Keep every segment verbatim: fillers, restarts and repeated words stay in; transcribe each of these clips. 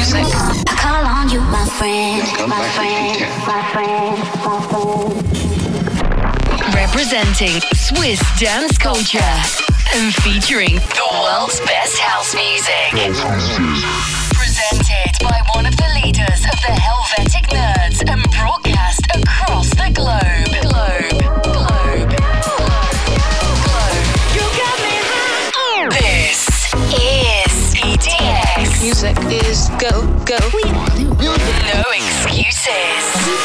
music. I call on you, my friend, my friend, my friend, my friend. Representing Swiss dance culture and featuring the world's best house music. Presented by one of the leaders of the Helvetic Nerds and broadcast across the globe. Globe, globe, globe. You got me high. This is E D X. Music is go, go. No excuses.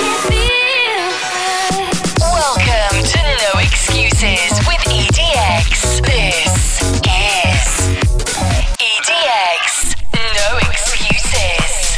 Welcome to No Excuses with E D X. This is E D X. No excuses.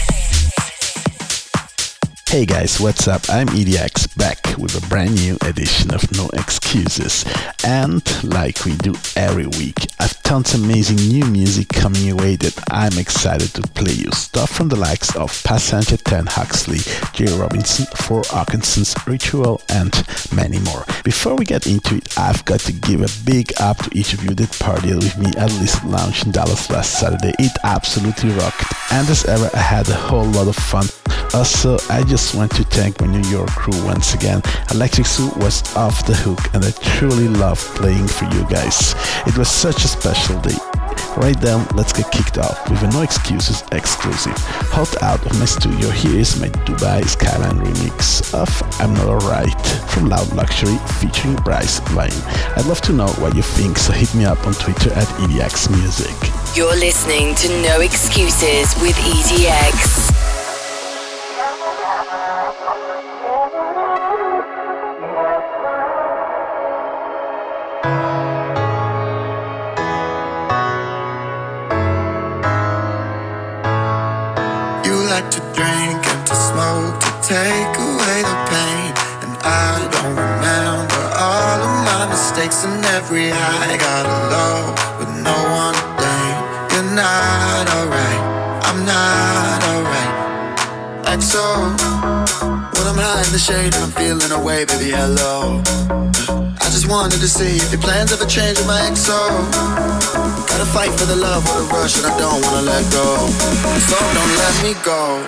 Hey guys, what's up? I'm E D X, back with a brand new edition of No Excuses. And like we do every week, I've tons of amazing new music coming your way that I'm excited to play you. Stuff from the likes of Passenger ten Huxley, Jay Robinson, Four Arkansas, Ritual, and many more. Before we get into it, I've got to give a big up to each of you that partied with me at Lizard Lounge in Dallas last Saturday. It absolutely rocked, and as ever, I had a whole lot of fun. Also, I just want to thank my New York crew once again. Electric Zoo was off the hook, and I truly loved playing for you guys. It was such a special day. Right then, let's get kicked off with a No Excuses exclusive. Hot out of my studio, here is my Dubai Skyline remix of I'm Not Alright from Loud Luxury featuring Bryce Vine. I'd love to know what you think, so hit me up on Twitter at E D X Music. You're listening to No Excuses with E D X. To drink and to smoke to take away the pain, and I don't remember all of my mistakes and every high. Got alone with no one to blame. You're not alright, I'm not alright. Like so, when I'm high in the shade and I'm feeling away, baby, hello. I just wanted to see if your plans ever change with my X O. Gotta fight for the love with a rush and I don't wanna let go. So don't let me go.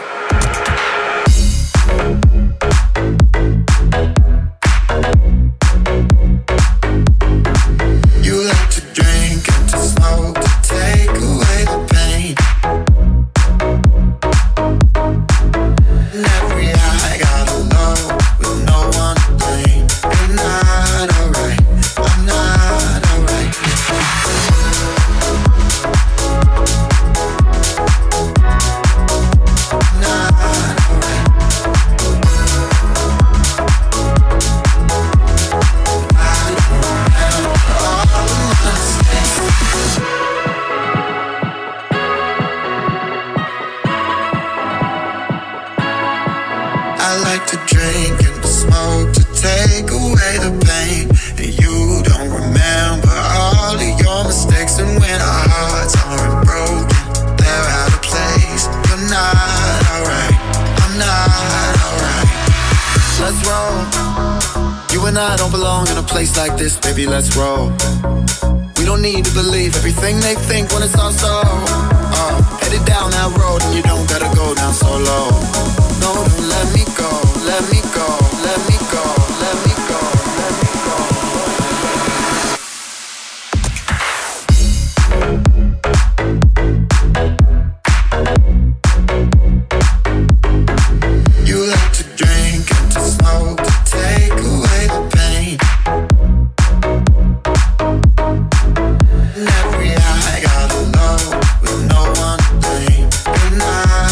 You like to drink and to smoke to take away the pain. And every eye got alone with no one to blame. You're not alright, I'm not alright. I like to drink and to smoke to take away the pain. And you don't remember all of your mistakes. And when our hearts aren't broken, they're out of place. You're not alright, I'm not alright. Let's roll. You and I don't belong in a place like this, baby, let's roll. We don't need to believe everything they think when it's all so uh, headed down that road and you don't gotta go down so low. No, don't let me go, let me go, let me go, let me go, let me go. You like to drink and to smoke to take away the pain. And every eye got alone with no one to blame. Good night.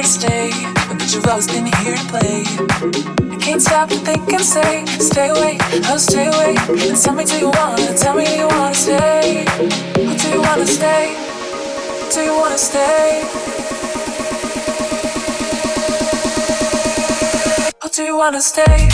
here to stay, but you've always been here to play. I can't stop to think and say, stay away, oh stay away. And tell me do you wanna, tell me do you wanna stay? Or do you wanna stay? Do you wanna stay? Or do you wanna stay?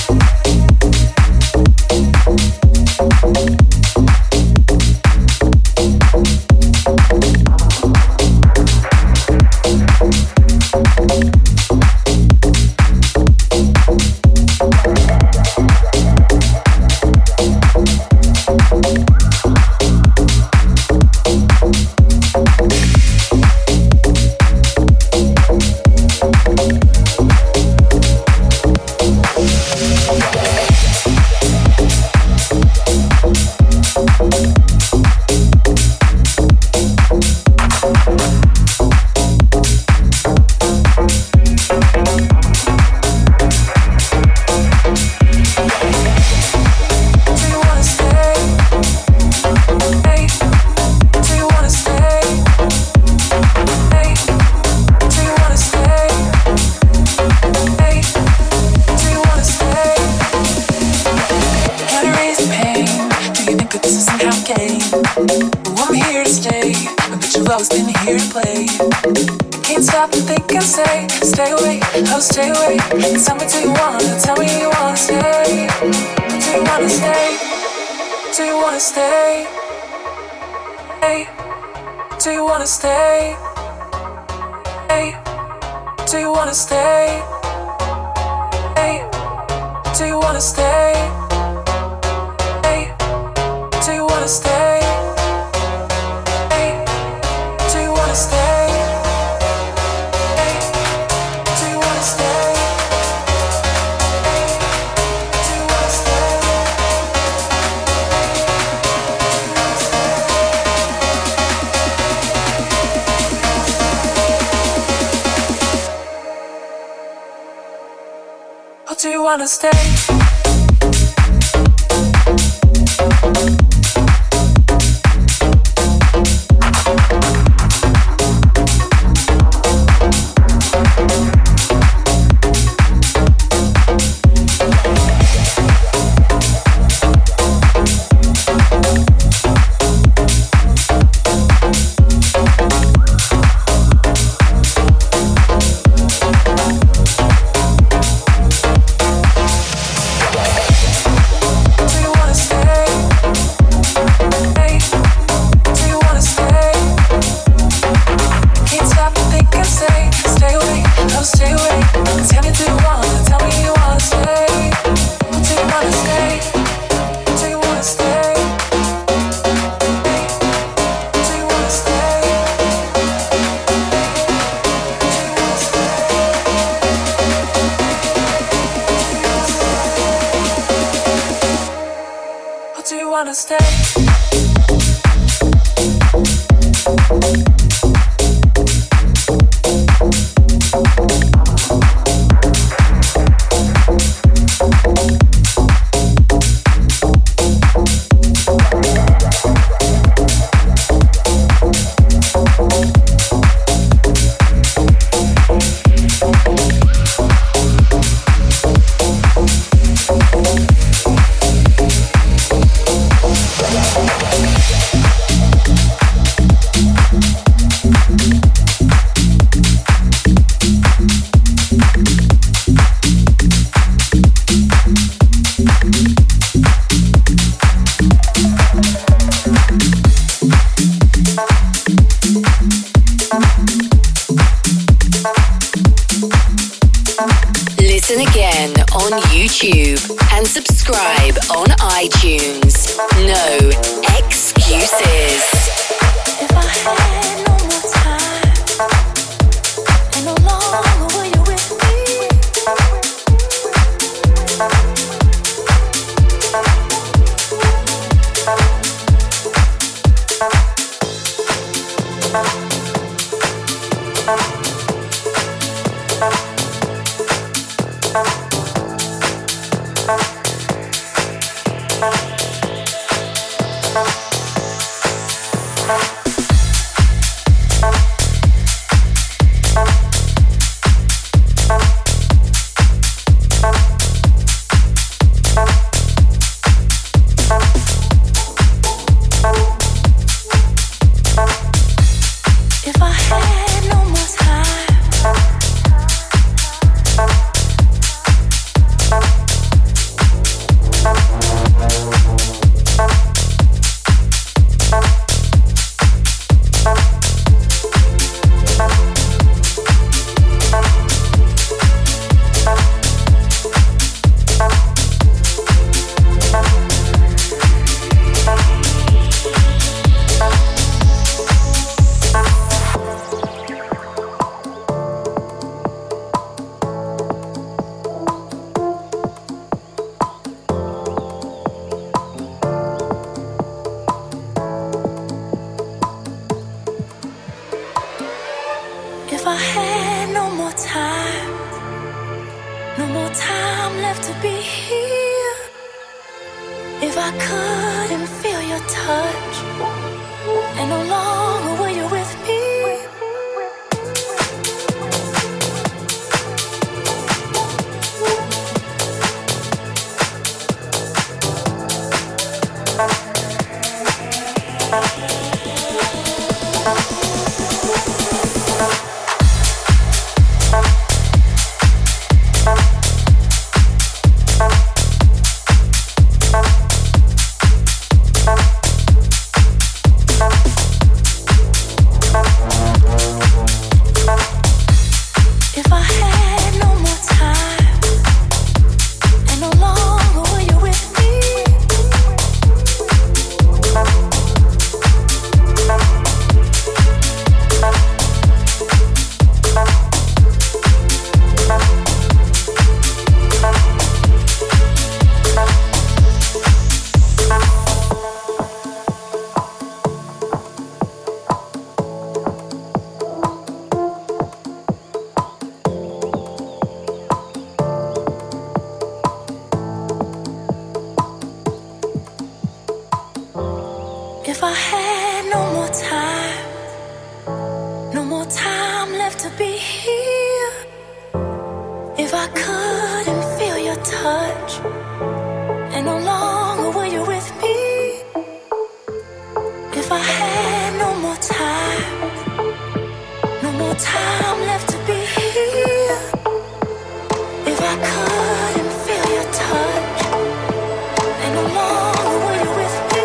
Stay away, and tell me do you wanna, tell me do you wanna stay? Do you wanna stay? Do you wanna stay? Hey, do you wanna stay? Hey, do you wanna stay? Hey, do you wanna stay? Hey, do you wanna stay? Hey, do you wanna stay? Do you wanna stay? Listen again on YouTube and subscribe on iTunes. No excuses. If I had no more time and no longer were you with me, I couldn't feel your touch, and no longer were you with me. If I had no more time, no more time left to be here. If I couldn't feel your touch, and no longer were you with me. If I had no more time, no more time left to be here. If I couldn't feel your touch, and no longer were you with me.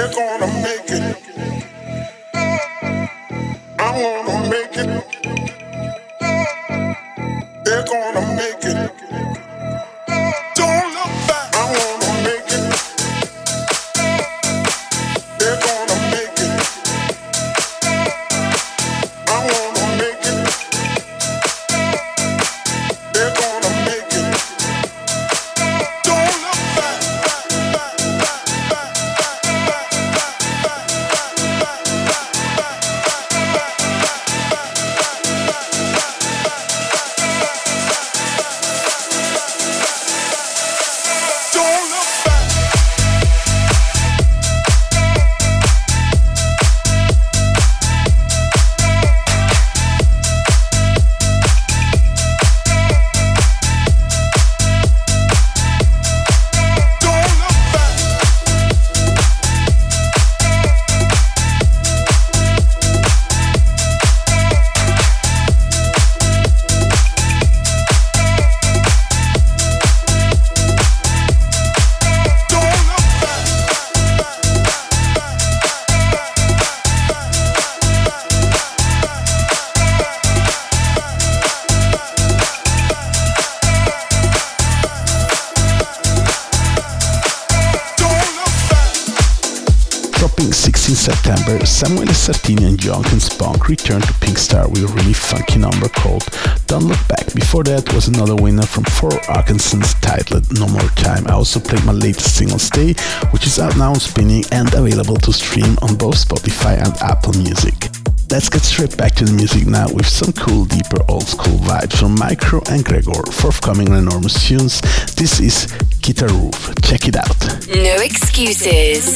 They're gonna make it. I wanna make it. They're gonna make it. Don't look back. I wanna make it. They're gonna make it. I wanna make it. They're gonna make it. Don't look back. sixteenth September, Samuele Sartini and Jonken Spunk returned to Pink Star with a really funky number called Don't Look Back. Before that was another winner from Four Arkansans titled No More Time. I also played my latest single Stay, which is out now on Spinning and available to stream on both Spotify and Apple Music. Let's get straight back to the music now with some cool, deeper, old-school vibes from Micro and Gregor, forthcoming on Enormous Tunes. This is Guitar Roof. Check it out. No excuses.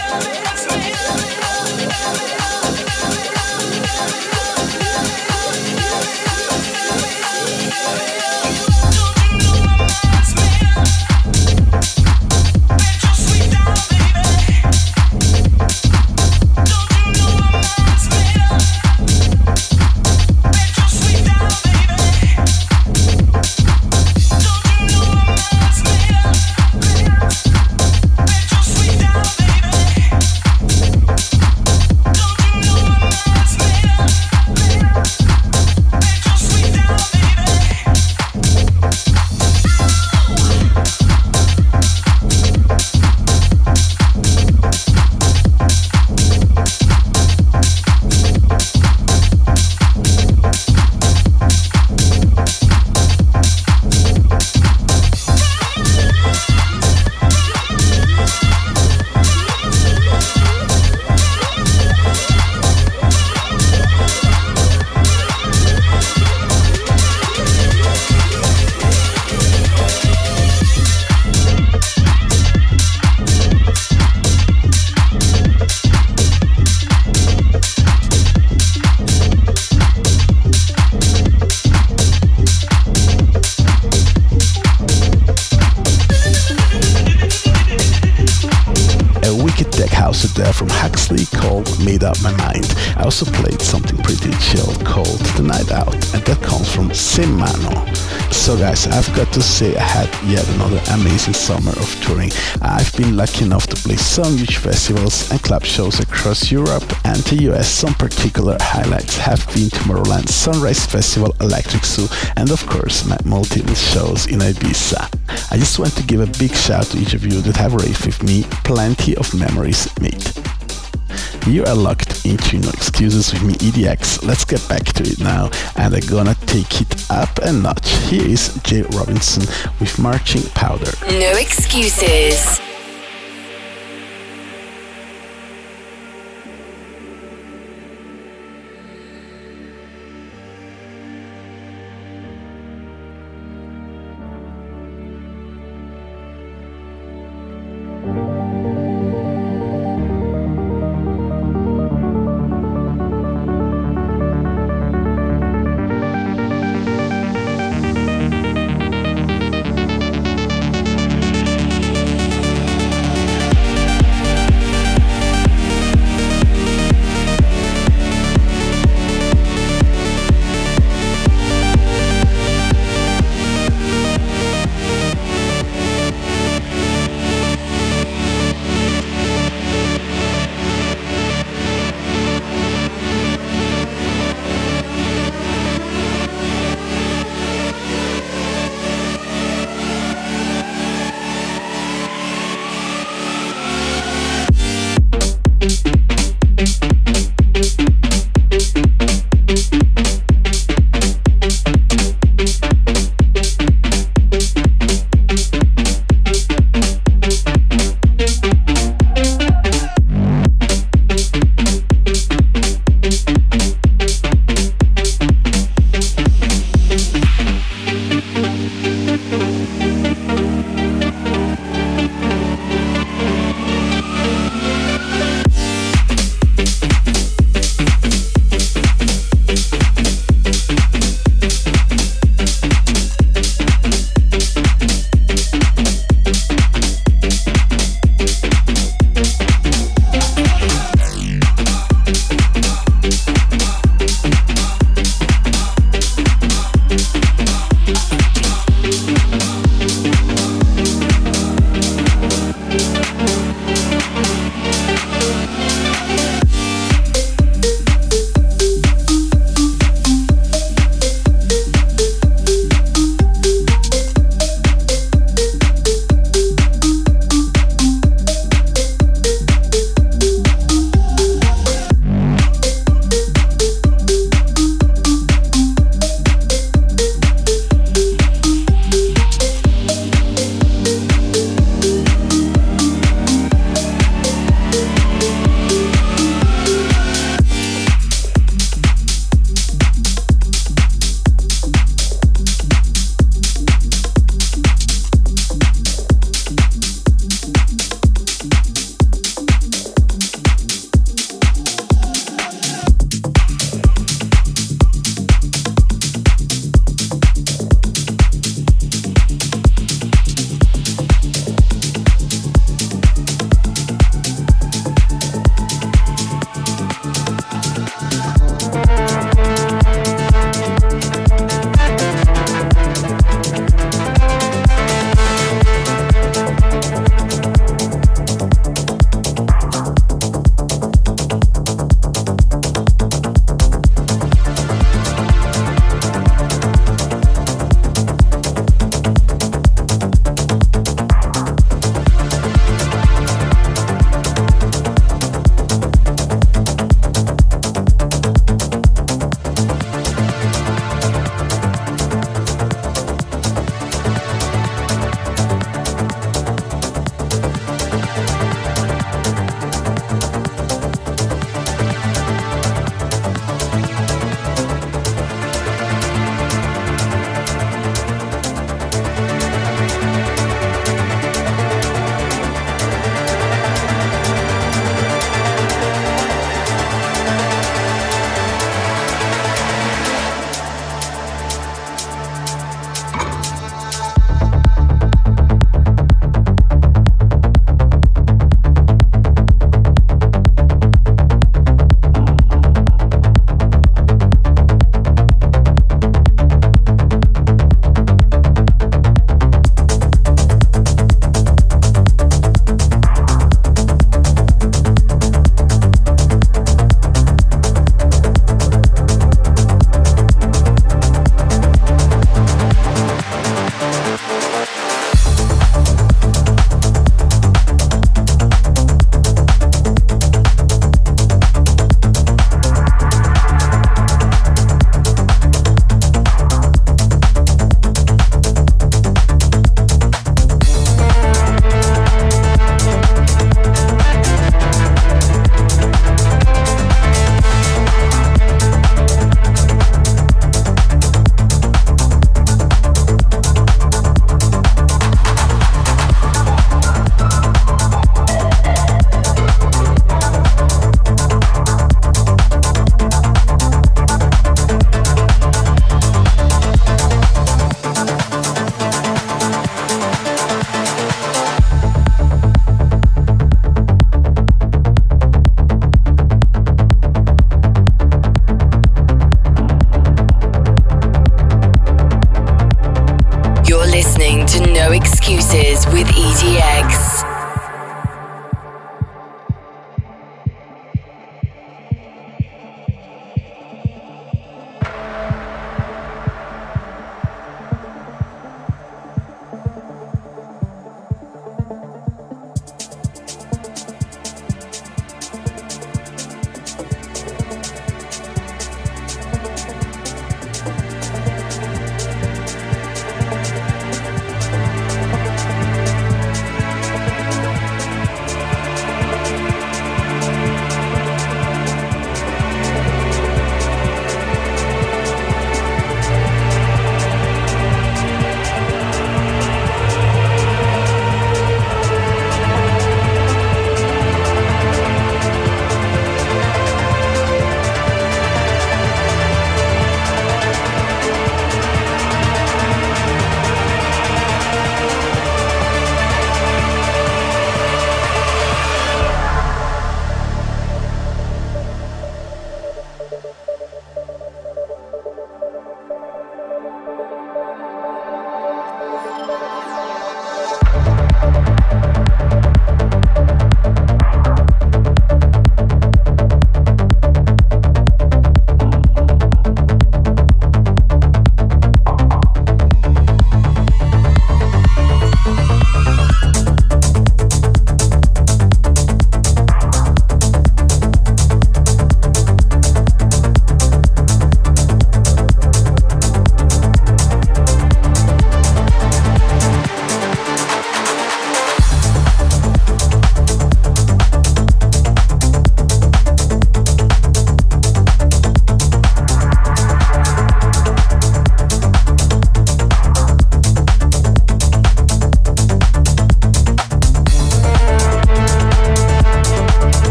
There from Huxley called Made Up My Mind. I also played something pretty chill called The Night Out, and that comes from Semano. So guys, I've got to say I had yet another amazing summer of touring. I've been lucky enough to play some huge festivals and club shows across Europe and the U S. Some particular highlights have been Tomorrowland, Sunrise Festival, Electric Zoo, and of course my multiple shows in Ibiza. I just want to give a big shout to each of you that have raved with me. Plenty of memories made. You are locked into No Excuses with me, E D X. Let's get back to it now, and I'm gonna take it up a notch. Here is Jay Robinson with Marching Powder. No Excuses.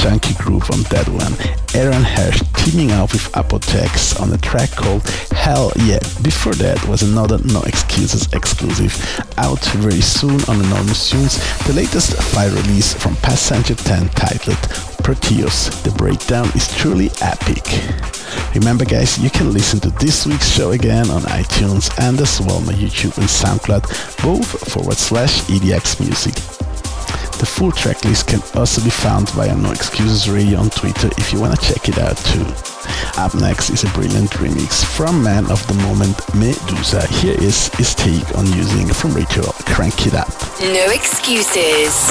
chunky groove on that one. Aaron Hirsch teaming up with Apothex on a track called Hell Yeah. Before that was another No Excuses exclusive, out very soon on Enormous Tunes, the latest file release from Passenger ten titled Proteus. The breakdown is truly epic. Remember guys, you can listen to this week's show again on iTunes and as well my YouTube and SoundCloud, both forward slash E D X Music. The full tracklist can also be found via No Excuses Radio on Twitter if you wanna check it out too. Up next is a brilliant remix from Man of the Moment Medusa. Here is his take on using from Ritual Crank It Up. No excuses.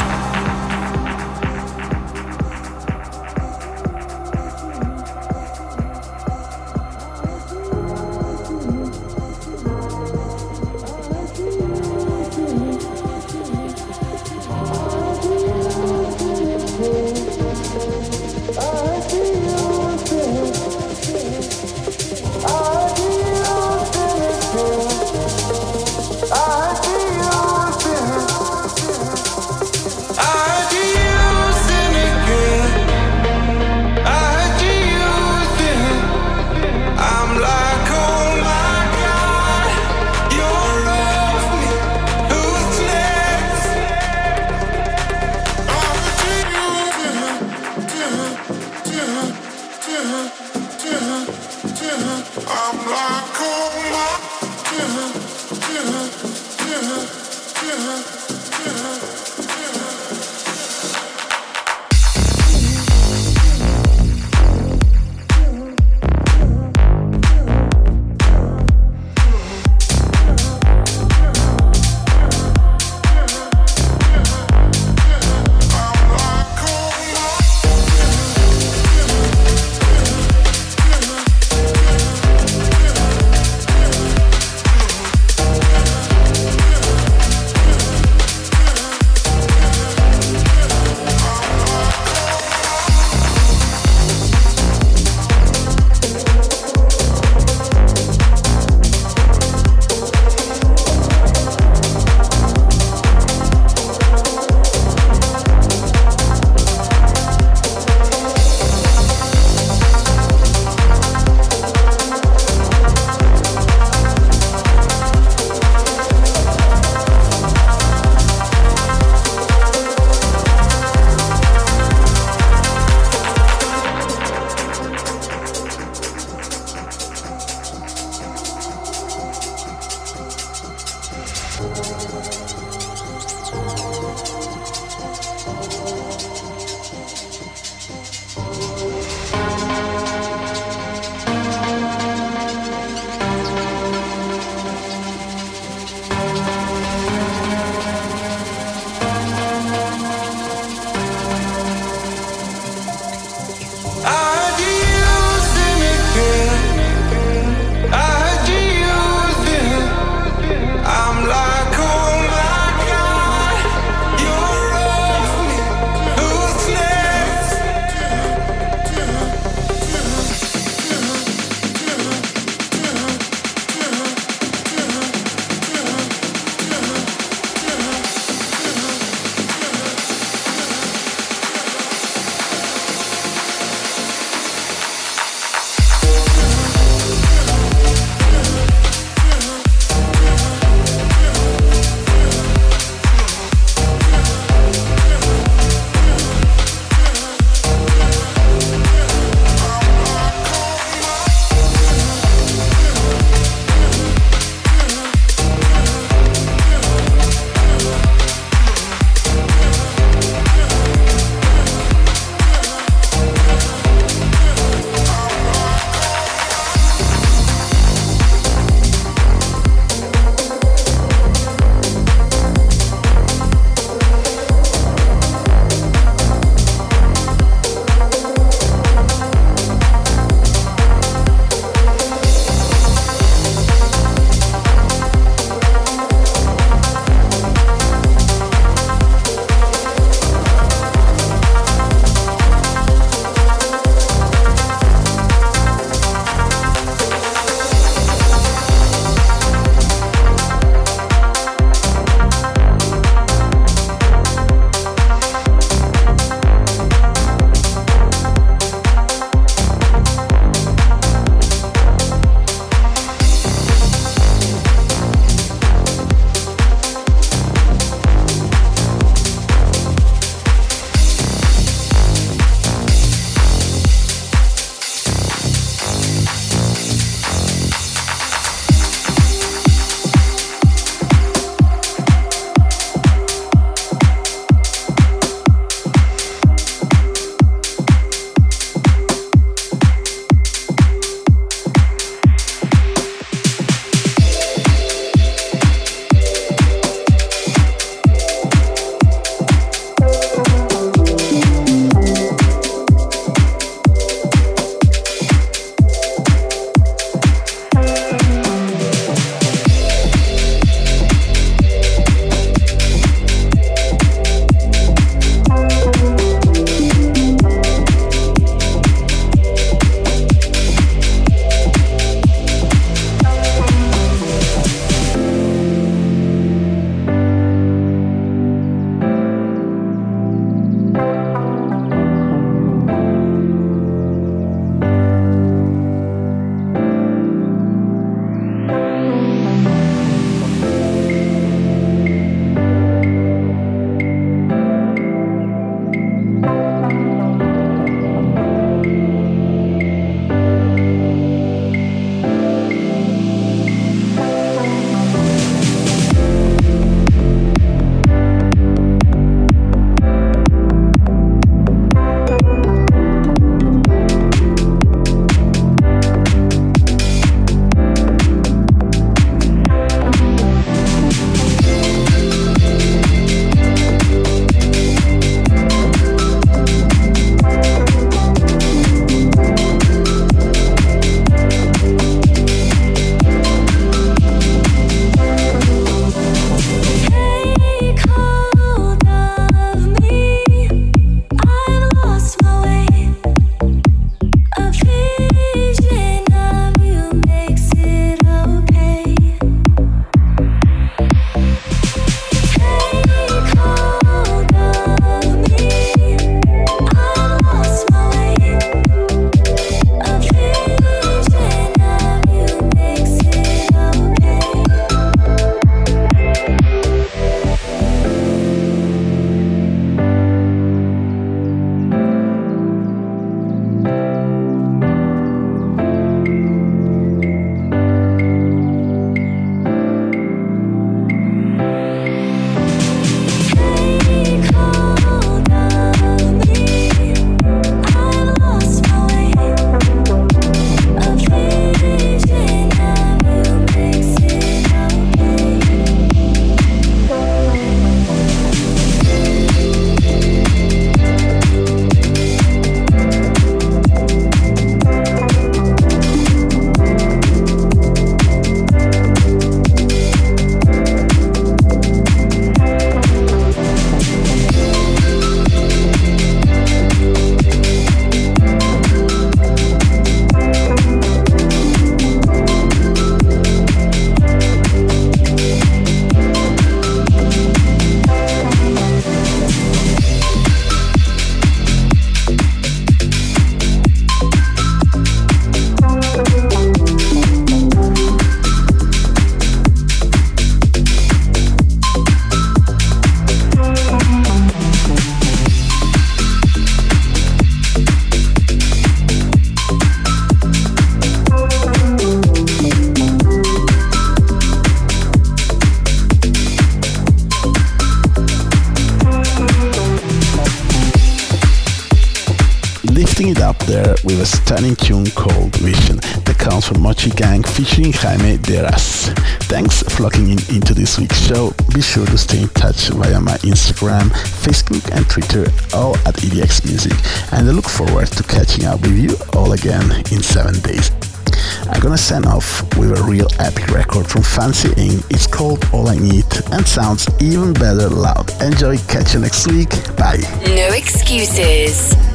with a stunning tune called Vision that comes from Mochi Gang featuring Jaime Deras. Thanks for locking in into this week's show. Be sure to stay in touch via my Instagram, Facebook and Twitter, all at E D X Music, and I look forward to catching up with you all again in seven days. I'm gonna sign off with a real epic record from Fancy Incorporated. It's called All I Need and sounds even better loud. Enjoy, catch you next week. Bye. No excuses.